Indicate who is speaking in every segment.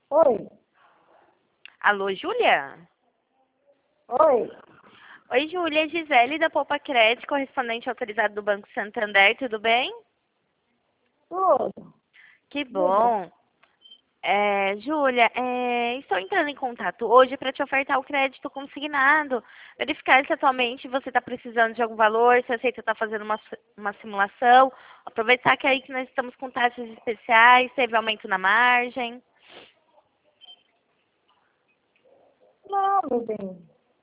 Speaker 1: Oi,
Speaker 2: Alô, Júlia?
Speaker 1: oi,
Speaker 2: Oi, Júlia, Gisele da Poupa Crédito, correspondente autorizado do Banco Santander, tudo bem?
Speaker 1: tudo.
Speaker 2: Que
Speaker 1: Diga.
Speaker 2: bom. Júlia, estou entrando em contato hoje para te ofertar o crédito consignado, verificar se atualmente você está precisando de algum valor, se aceita estar fazendo uma simulação, aproveitar que aí que nós estamos com taxas especiais, teve aumento na margem.
Speaker 1: Não, meu bem.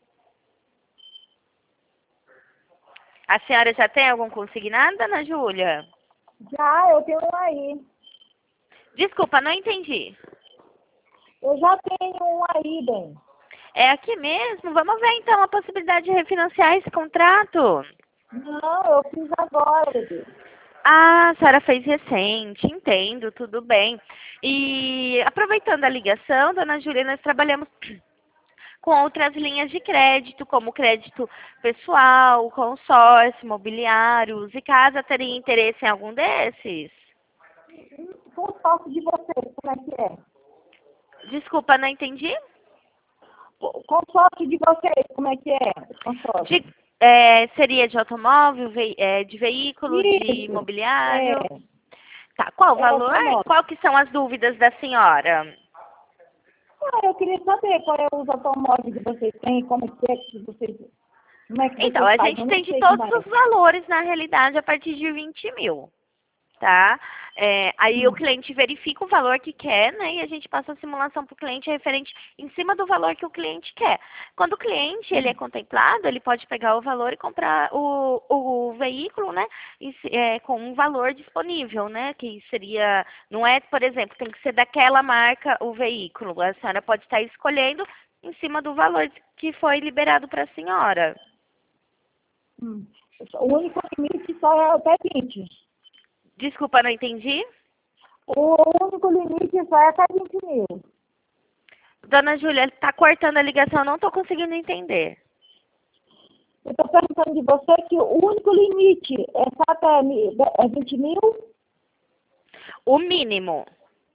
Speaker 2: A senhora já tem algum consignado, dona Júlia?
Speaker 1: Já, eu tenho um aí.
Speaker 2: Desculpa, não entendi.
Speaker 1: Eu já tenho um aí, bem.
Speaker 2: É aqui mesmo? Vamos ver então a possibilidade de refinanciar esse contrato.
Speaker 1: Não, eu fiz agora, bebê.
Speaker 2: Ah, a senhora fez recente, entendo, tudo bem. E aproveitando a ligação, dona Júlia, nós trabalhamos com outras linhas de crédito, como crédito pessoal, consórcio, imobiliários. E casa teria interesse em algum desses?
Speaker 1: Consórcio de vocês, como é que é?
Speaker 2: Desculpa, não entendi.
Speaker 1: Consórcio de vocês, como é que é? Consórcio.
Speaker 2: Seria de automóvel, de veículo, de
Speaker 1: Isso. É,
Speaker 2: imobiliário? Tá, qual o
Speaker 1: é
Speaker 2: valor?
Speaker 1: automóvel.
Speaker 2: Qual que são as dúvidas da senhora?
Speaker 1: Ah, eu queria saber qual é os automóveis que vocês têm, como é que
Speaker 2: Então,
Speaker 1: vocês
Speaker 2: a
Speaker 1: fazem,
Speaker 2: gente
Speaker 1: eu
Speaker 2: tem
Speaker 1: não
Speaker 2: de
Speaker 1: sei
Speaker 2: todos
Speaker 1: mais.
Speaker 2: os valores, na realidade, a partir de 20 mil, tá? Aí o
Speaker 1: Hum.
Speaker 2: cliente verifica o valor que quer, né? E a gente passa a simulação para o cliente referente em cima do valor que o cliente quer. Quando o cliente ele é
Speaker 1: Hum.
Speaker 2: contemplado, ele pode pegar o valor e comprar o veículo, né? Com um valor disponível, né? Que seria, não é, por exemplo, tem que ser daquela marca o veículo. A senhora pode estar escolhendo em cima do valor que foi liberado para a senhora.
Speaker 1: Hum. O único limite só é até 20.
Speaker 2: Desculpa, não entendi.
Speaker 1: O único limite só é até 20 mil.
Speaker 2: Dona Júlia, está cortando a ligação, não estou conseguindo entender.
Speaker 1: Eu estou perguntando de você que o único limite é só até 20 mil?
Speaker 2: O mínimo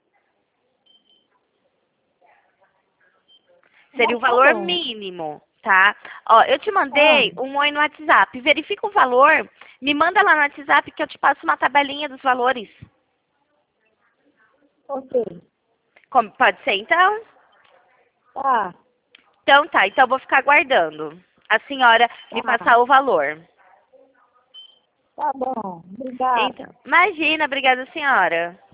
Speaker 2: seria o
Speaker 1: Não, tá
Speaker 2: valor
Speaker 1: bom.
Speaker 2: mínimo, tá? Ó, eu te
Speaker 1: Ah,
Speaker 2: mandei um oi no WhatsApp. Verifica o valor, me manda lá no WhatsApp que eu te passo uma tabelinha dos valores.
Speaker 1: ok.
Speaker 2: Pode ser, então?
Speaker 1: Tá,
Speaker 2: Então tá, então eu vou ficar aguardando a senhora me
Speaker 1: tá.
Speaker 2: passar o valor.
Speaker 1: Tá bom. Obrigada.
Speaker 2: Então, imagina, obrigada, senhora.